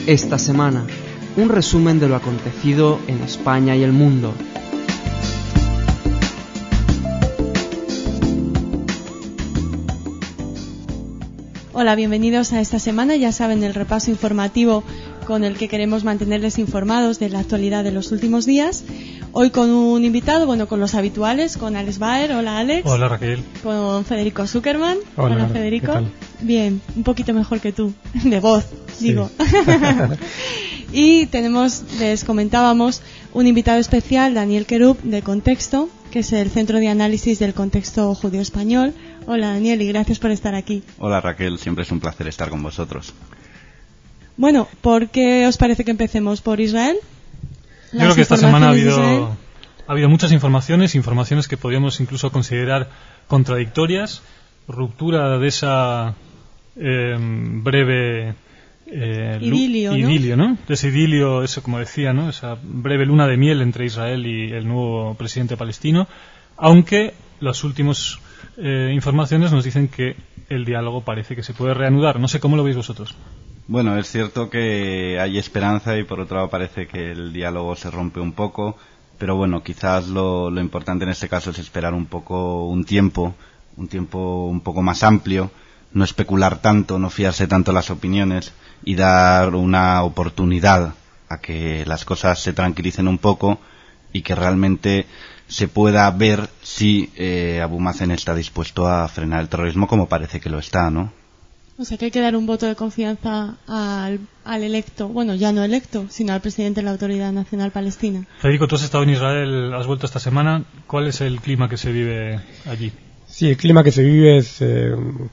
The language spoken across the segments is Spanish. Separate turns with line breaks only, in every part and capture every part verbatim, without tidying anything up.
Esta semana, un resumen de lo acontecido en España y el mundo.
Hola, bienvenidos a esta semana. Ya saben, el repaso informativo con el que queremos mantenerles informados de la actualidad de los últimos días. Hoy con un invitado, bueno, con los habituales, con Alex Baer. Hola, Alex.
Hola, Raquel.
Con Federico Zuckerman.
Hola,
Hola Federico.
¿qué tal?
Bien, un poquito mejor que tú, de voz,
Sí.
digo. Y tenemos, les comentábamos, un invitado especial, Daniel Querub, de Contexto, que es el Centro de Análisis del Contexto Judío-Español. Hola, Daniel, y gracias por estar aquí.
Hola, Raquel, siempre es un placer estar con vosotros.
Bueno, ¿por qué os parece que empecemos? ¿Por Israel?
Yo creo que esta semana ha
Informaciones de Israel.
habido, ha habido muchas informaciones, informaciones que podríamos incluso considerar contradictorias, ruptura de esa eh, breve eh, lu-
Idilio, ¿no?
idilio, ¿no? De ese idilio, eso como decía, ¿no? Esa breve luna de miel entre Israel y el nuevo presidente palestino, aunque las últimas eh, informaciones nos dicen que el diálogo parece que se puede reanudar. No sé cómo lo veis vosotros.
Bueno, es cierto que hay esperanza y por otro lado parece que el diálogo se rompe un poco, pero bueno, quizás lo, lo importante en este caso es esperar un poco, un tiempo, un tiempo un poco más amplio, no especular tanto, no fiarse tanto las opiniones y dar una oportunidad a que las cosas se tranquilicen un poco y que realmente se pueda ver si eh, Abu Mazen está dispuesto a frenar el terrorismo como parece que lo está, ¿no?
O sea que hay que dar un voto de confianza al, al electo, bueno, ya no electo, sino al presidente de la Autoridad Nacional Palestina.
Federico, tú has estado en Israel, has vuelto esta semana. ¿Cuál es el clima que se vive allí?
Sí, el clima que se vive es eh,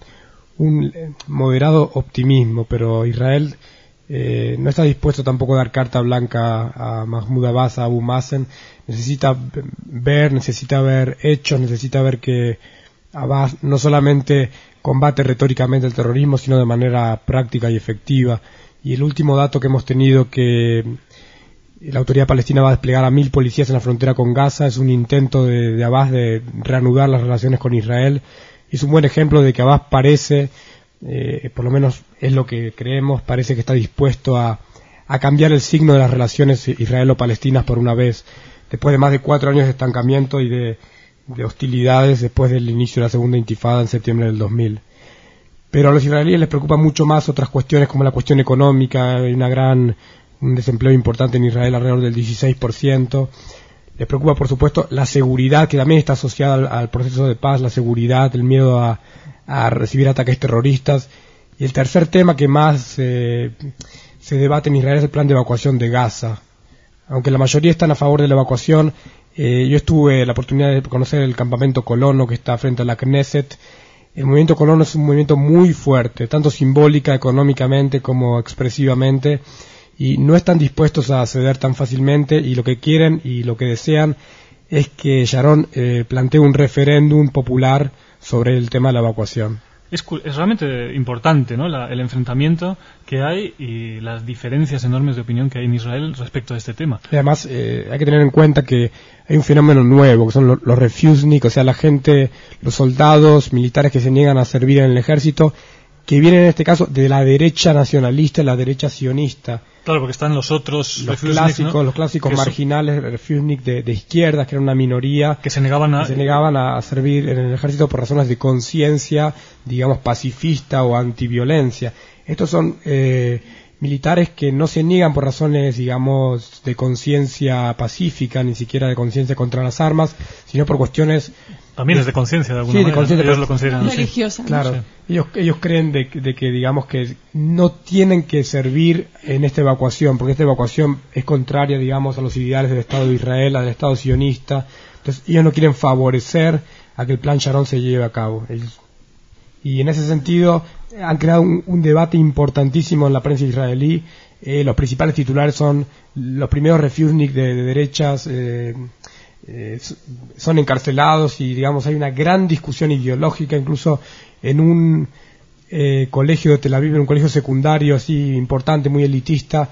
un moderado optimismo, pero Israel eh, no está dispuesto tampoco a dar carta blanca a Mahmoud Abbas, a Abu Mazen. Necesita ver, necesita ver hechos, necesita ver que Abbas no solamente combate retóricamente el terrorismo, sino de manera práctica y efectiva. Y el último dato que hemos tenido, que la autoridad palestina va a desplegar a mil policías en la frontera con Gaza, es un intento de, de Abbas de reanudar las relaciones con Israel. Es un buen ejemplo de que Abbas parece, eh, por lo menos es lo que creemos, parece que está dispuesto a, a cambiar el signo de las relaciones israelo-palestinas por una vez, después de más de cuatro años de estancamiento y de de hostilidades después del inicio de la segunda intifada en septiembre del dos mil. Pero a los israelíes les preocupa mucho más otras cuestiones como la cuestión económica. Hay una gran, un desempleo importante en Israel, alrededor del dieciséis por ciento. Les preocupa, por supuesto, la seguridad, que también está asociada al, al proceso de paz, la seguridad, el miedo a, a recibir ataques terroristas. Y el tercer tema que más eh, se debate en Israel es el plan de evacuación de Gaza. Aunque la mayoría están a favor de la evacuación, Eh, yo estuve la oportunidad de conocer el campamento Colono que está frente a la Knesset. El movimiento Colono es un movimiento muy fuerte, tanto simbólica, económicamente como expresivamente, y no están dispuestos a ceder tan fácilmente, y lo que quieren y lo que desean es que Sharon eh, plantee un referéndum popular sobre el tema de la evacuación.
Es, es realmente importante, ¿no? La, el enfrentamiento que hay y las diferencias enormes de opinión que hay en Israel respecto a este tema.
Y además, eh, hay que tener en cuenta que hay un fenómeno nuevo, que son los, los refusnik, o sea, la gente, los soldados militares que se niegan a servir en el ejército, que vienen en este caso de la derecha nacionalista, la derecha sionista.
Claro, porque están los otros
los
refusnik,
clásicos,
¿no?
los clásicos
que
marginales, refusnik de, de izquierda, que era una minoría,
que se negaban a,
que se negaban a servir en el ejército por razones de conciencia, digamos, pacifista o antiviolencia. Estos son eh, militares que no se niegan por razones, digamos, de conciencia pacífica, ni siquiera de conciencia contra las armas, sino por cuestiones...
También es de conciencia de alguna
sí, de
manera.
conciencia,
Ellos lo consideran así.
Religiosa, ¿no?
Claro,
Sí.
ellos ellos creen de, de que, digamos, que no tienen que servir en esta evacuación, porque esta evacuación es contraria, digamos, a los ideales del Estado de Israel, al Estado sionista. Entonces ellos no quieren favorecer a que el plan Sharon se lleve a cabo. Ellos, y en ese sentido han creado un, un debate importantísimo en la prensa israelí. Eh, los principales titulares son los primeros refusnik de, de derechas, eh, eh, son encarcelados, y digamos hay una gran discusión ideológica, incluso en un eh, colegio de Tel Aviv, en un colegio secundario así importante, muy elitista,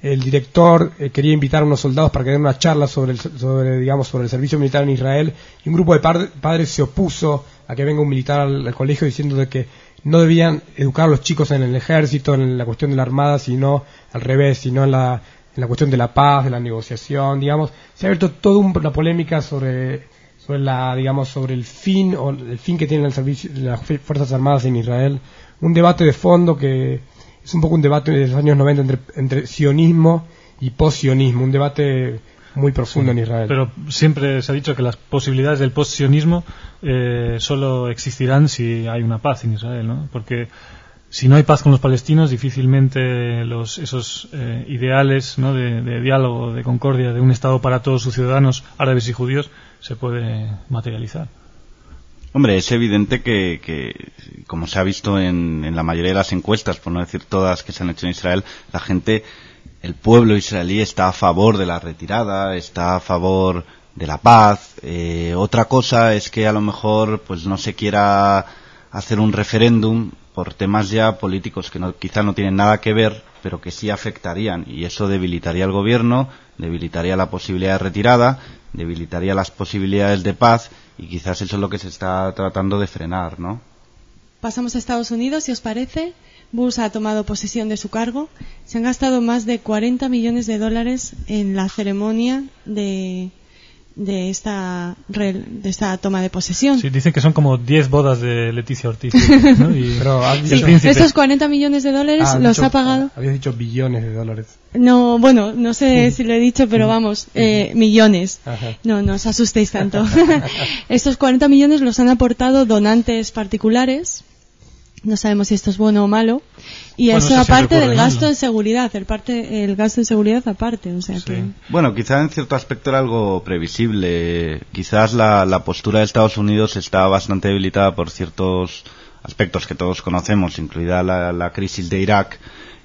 el director eh, quería invitar a unos soldados para que den una charla sobre el, sobre, digamos, sobre el servicio militar en Israel, y un grupo de par- padres se opuso a que venga un militar al, al colegio diciendo de que no debían educar a los chicos en el ejército, en la cuestión de la armada, sino al revés, sino en la, en la cuestión de la paz, de la negociación, digamos. Se ha abierto toda una polémica sobre, sobre la, digamos, sobre el fin, o el fin que tienen el servicio, las Fuerzas Armadas en Israel. Un debate de fondo que es un poco un debate de los años noventa entre, entre sionismo y post-sionismo, un debate muy profundo sí, en Israel.
Pero siempre se ha dicho que las posibilidades del post-sionismo eh, solo existirán si hay una paz en Israel, ¿no? Porque si no hay paz con los palestinos, difícilmente los, esos eh, ideales, ¿no?, de, de diálogo, de concordia, de un Estado para todos sus ciudadanos, árabes y judíos, se puede materializar.
Hombre, es evidente que, que como se ha visto en, en la mayoría de las encuestas, por no decir todas que se han hecho en Israel, la gente, el pueblo israelí está a favor de la retirada, está a favor de la paz. Eh, otra cosa es que a lo mejor pues no se quiera hacer un referéndum por temas ya políticos que no, quizá no tienen nada que ver, pero que sí afectarían, y eso debilitaría al gobierno, debilitaría la posibilidad de retirada, debilitaría las posibilidades de paz, y quizás eso es lo que se está tratando de frenar, ¿no?
Pasamos a Estados Unidos, si os parece. Bush ha tomado posesión de su cargo. Se han gastado más de cuarenta millones de dólares en la ceremonia de, de, esta, de esta toma de posesión.
Sí, dicen que son como diez bodas de Leticia Ortiz, ¿no? Y,
Pero,
y
sí, esos cuarenta millones de dólares
ah,
los
dicho,
ha pagado.
Habías dicho billones de dólares.
No, bueno, no sé si lo he dicho, pero vamos, eh, millones.
Ajá.
No, no os asustéis tanto. Estos cuarenta millones los han aportado donantes particulares. No sabemos si esto es bueno o malo. Y
bueno,
eso
eso
aparte del
mal,
gasto
¿no?
en seguridad, el, parte, el gasto en seguridad aparte. O sea
sí.
que...
Bueno, quizá en cierto aspecto era algo previsible. Quizás la, la postura de Estados Unidos está bastante debilitada por ciertos aspectos que todos conocemos, incluida la, la crisis de Irak.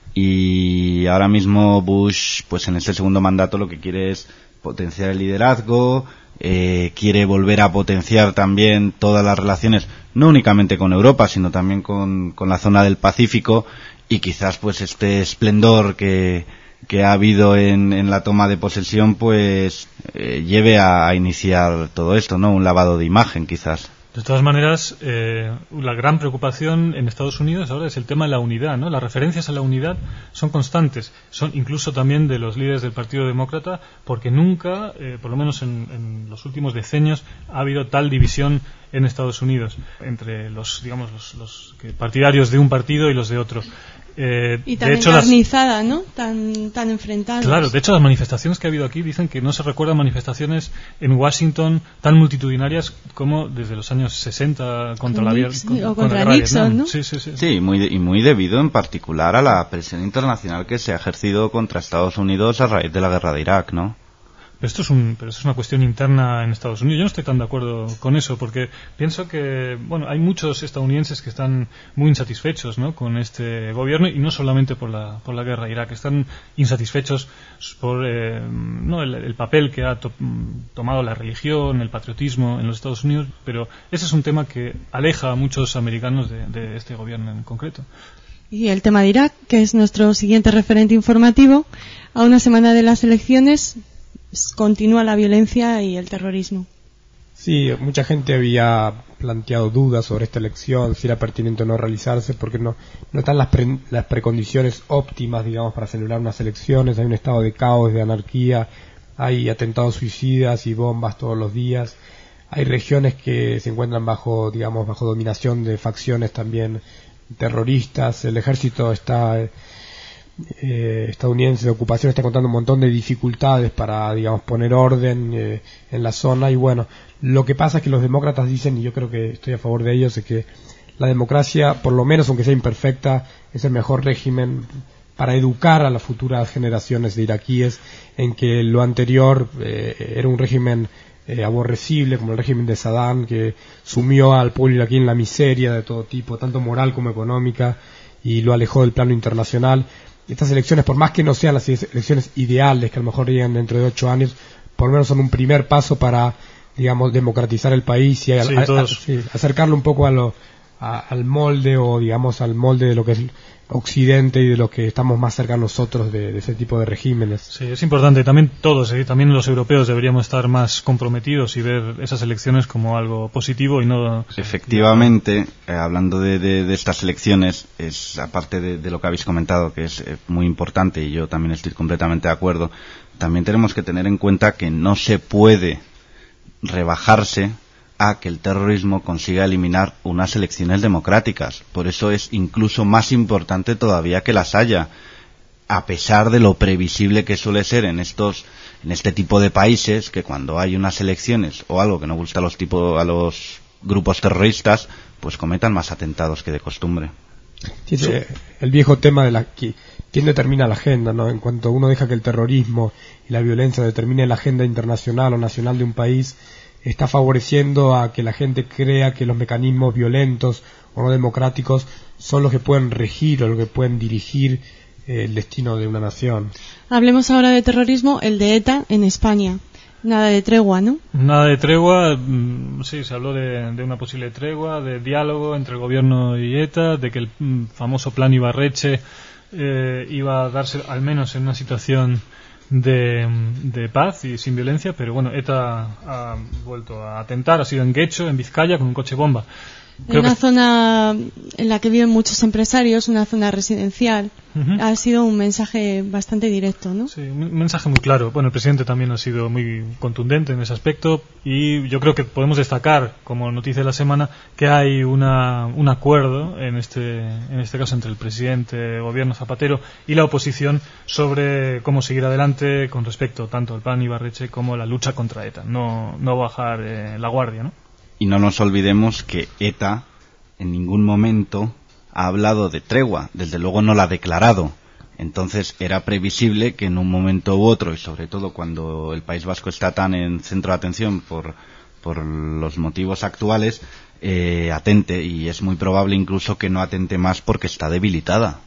Y ahora mismo Bush, pues en este segundo mandato, lo que quiere es potenciar el liderazgo, eh, quiere volver a potenciar también todas las relaciones, no únicamente con Europa, sino también con, con la zona del Pacífico, y quizás pues este esplendor que, que ha habido en, en la toma de posesión, pues eh, lleve a, a iniciar todo esto, ¿no? Un lavado de imagen, quizás.
De todas maneras, eh, la gran preocupación en Estados Unidos ahora es el tema de la unidad, ¿no? Las referencias a la unidad son constantes, son incluso también de los líderes del Partido Demócrata, porque nunca, eh, por lo menos en, en los últimos decenios, ha habido tal división en Estados Unidos entre los, digamos, los, los partidarios de un partido y los de otro. Eh,
y también
de hecho,
carnizada, ¿no? Tan, tan enfrentados.
Claro, de hecho las manifestaciones que ha habido aquí dicen que no se recuerdan manifestaciones en Washington tan multitudinarias como desde los años sesenta contra
con
la,
Nixon,
con,
o
contra
contra
la guerra
Nixon,
Vietnam.
¿no?
Sí, sí, sí.
Sí, muy de, y muy debido en particular a la presión internacional que se ha ejercido contra Estados Unidos a raíz de la guerra de Irak, ¿no?
Pero esto es un, pero esto es una cuestión interna en Estados Unidos. Yo no estoy tan de acuerdo con eso, porque pienso que, bueno, hay muchos estadounidenses que están muy insatisfechos, ¿no?, con este gobierno, y no solamente por la, por la guerra de Irak. Están insatisfechos por eh, no el, el papel que ha to, tomado la religión, el patriotismo en los Estados Unidos, pero ese es un tema que aleja a muchos americanos de, de este gobierno en concreto.
Y el tema de Irak, que es nuestro siguiente referente informativo, a una semana de las elecciones continúa la violencia y el terrorismo.
Sí, mucha gente había planteado dudas sobre esta elección, si era pertinente o no realizarse, porque no, no están las, pre, las precondiciones óptimas, digamos, para celebrar unas elecciones. Hay un estado de caos, de anarquía, hay atentados suicidas y bombas todos los días. Hay regiones que se encuentran bajo, digamos, bajo dominación de facciones también terroristas. El ejército está... Eh, estadounidense de ocupación está contando un montón de dificultades para, digamos, poner orden eh, en la zona. Y bueno, lo que pasa es que los demócratas dicen, y yo creo que estoy a favor de ellos, es que la democracia, por lo menos aunque sea imperfecta, es el mejor régimen para educar a las futuras generaciones de iraquíes, en que lo anterior eh, era un régimen eh, aborrecible, como el régimen de Saddam, que sumió al pueblo iraquí en la miseria de todo tipo, tanto moral como económica, y lo alejó del plano internacional. Estas elecciones, por más que no sean las elecciones ideales, que a lo mejor lleguen dentro de ocho años, por lo menos son un primer paso para, digamos, democratizar el país y a,
sí,
a,
todos...
a, sí, acercarlo un poco a, lo, a, al molde o digamos al molde de lo que es Occidente y de lo que estamos más cerca nosotros de, de ese tipo de regímenes.
Sí, es importante. También todos, ¿eh? También los europeos deberíamos estar más comprometidos y ver esas elecciones como algo positivo y no...
Efectivamente, eh, hablando de, de, de estas elecciones, es aparte de, de lo que habéis comentado, que es eh, muy importante y yo también estoy completamente de acuerdo, también tenemos que tener en cuenta que no se puede rebajarse a que el terrorismo consiga eliminar unas elecciones democráticas. Por eso es incluso más importante todavía que las haya, a pesar de lo previsible que suele ser en estos, en este tipo de países, que cuando hay unas elecciones o algo que no gusta a los tipo, a los grupos terroristas, pues cometan más atentados que de costumbre.
Sí, sí, el viejo tema de la que quién determina la agenda, ¿no? En cuanto uno deja que el terrorismo y la violencia determine la agenda internacional o nacional de un país, está favoreciendo a que la gente crea que los mecanismos violentos o no democráticos son los que pueden regir o los que pueden dirigir eh, el destino de una nación.
Hablemos ahora de terrorismo, el de ETA en España. Nada de tregua, ¿no?
Nada de tregua, sí, se habló de, de una posible tregua, de diálogo entre el gobierno y ETA, de que el famoso plan Ibarretxe eh, iba a darse al menos en una situación de, de paz y sin violencia, pero bueno, ETA ha vuelto a atentar, ha sido en Guecho, en Vizcaya, con un coche bomba.
En una zona en la que viven muchos empresarios, una zona residencial. Uh-huh. Ha sido un mensaje bastante directo, ¿no?
Sí, un mensaje muy claro. Bueno, el presidente también ha sido muy contundente en ese aspecto y yo creo que podemos destacar, como noticia de la semana, que hay una, un acuerdo en este, en este caso entre el presidente, gobierno Zapatero y la oposición sobre cómo seguir adelante con respecto tanto al plan Ibarretxe como la lucha contra ETA. No, no bajar eh, la guardia, ¿no?
Y no nos olvidemos que ETA en ningún momento ha hablado de tregua, desde luego no la ha declarado. Entonces era previsible que en un momento u otro, y sobre todo cuando el País Vasco está tan en centro de atención por, por los motivos actuales, eh, atente, y es muy probable incluso que no atente más porque está debilitada.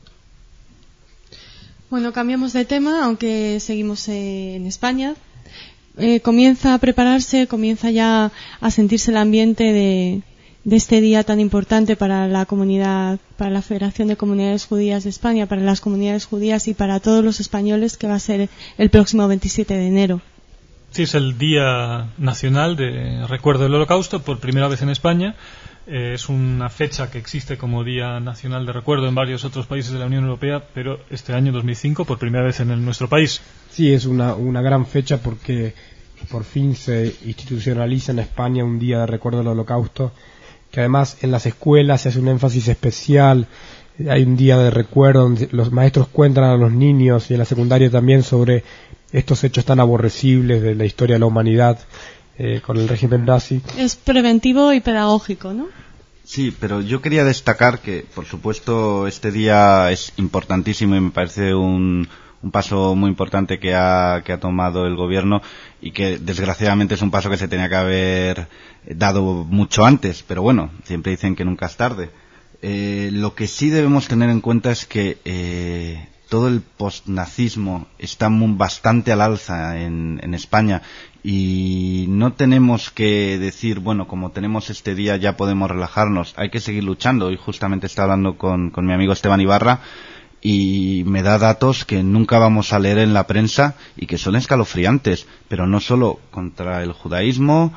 Bueno, cambiamos de tema, aunque seguimos eh, en España. Eh, comienza a prepararse, comienza ya a sentirse el ambiente de, de este día tan importante para la comunidad, para la Federación de Comunidades Judías de España, para las comunidades judías y para todos los españoles, que va a ser el próximo veintisiete de enero.
Sí, es el Día Nacional de Recuerdo del Holocausto, por primera vez en España. Eh, es una fecha que existe como Día Nacional de Recuerdo en varios otros países de la Unión Europea, pero este año dos mil cinco por primera vez en el, nuestro país.
Sí, es una, una gran fecha porque por fin se institucionaliza en España un Día de Recuerdo del Holocausto, que además en las escuelas se hace un énfasis especial. Hay un día de recuerdo donde los maestros cuentan a los niños y en la secundaria también sobre estos hechos tan aborrecibles de la historia de la humanidad eh, con el régimen nazi.
Es preventivo y pedagógico, ¿no?
Sí, pero yo quería destacar que, por supuesto, este día es importantísimo y me parece un, un paso muy importante que ha, que ha tomado el gobierno y que, desgraciadamente, es un paso que se tenía que haber dado mucho antes, pero bueno, siempre dicen que nunca es tarde. Eh, lo que sí debemos tener en cuenta es que eh, todo el postnazismo está muy, bastante al alza en, en España y no tenemos que decir, bueno, como tenemos este día ya podemos relajarnos, hay que seguir luchando. Hoy justamente estaba hablando con, con mi amigo Esteban Ibarra y me da datos que nunca vamos a leer en la prensa y que son escalofriantes, pero no solo contra el judaísmo,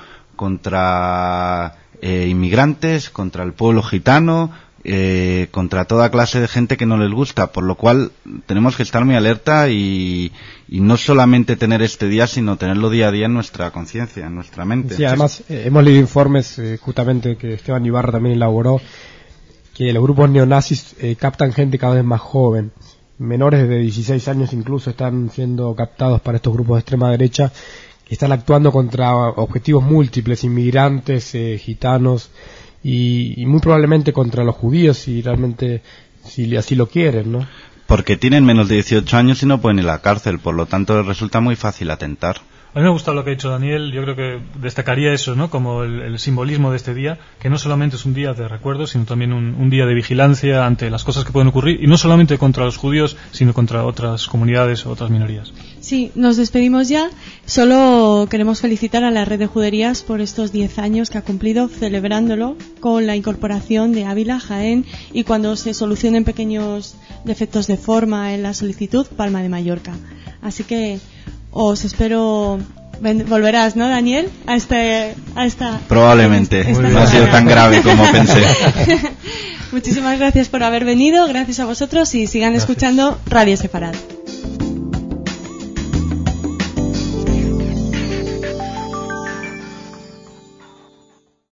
contra eh, inmigrantes, contra el pueblo gitano, Eh, contra toda clase de gente que no les gusta, por lo cual tenemos que estar muy alerta y, y no solamente tener este día, sino tenerlo día a día en nuestra conciencia, en nuestra mente.
Sí, además eh, hemos leído informes eh, justamente que Esteban Ibarra también elaboró, que los grupos neonazis eh, captan gente cada vez más joven, menores de dieciséis años incluso están siendo captados para estos grupos de extrema derecha, que están actuando contra objetivos múltiples, inmigrantes, eh, gitanos, Y, y muy probablemente contra los judíos si realmente si así lo quieren, ¿no?
Porque tienen menos de dieciocho años y no pueden ir a la cárcel, por lo tanto les resulta muy fácil atentar.
A mí me ha gustado lo que ha dicho Daniel. Yo creo que destacaría eso, ¿no? Como el, el simbolismo de este día, que no solamente es un día de recuerdo, sino también un, un día de vigilancia ante las cosas que pueden ocurrir, y no solamente contra los judíos, sino contra otras comunidades o otras minorías.
Sí, nos despedimos ya. Solo queremos felicitar a la Red de Juderías por estos diez años que ha cumplido celebrándolo con la incorporación de Ávila, Jaén, y cuando se solucionen pequeños defectos de forma en la solicitud, Palma de Mallorca. Así que os espero. Volverás, ¿no, Daniel? A este, a esta.
Probablemente.
Esta
no ha sido tan grave como pensé.
Muchísimas gracias por haber venido, gracias a vosotros y sigan
Gracias.
Escuchando Radio Sefarad.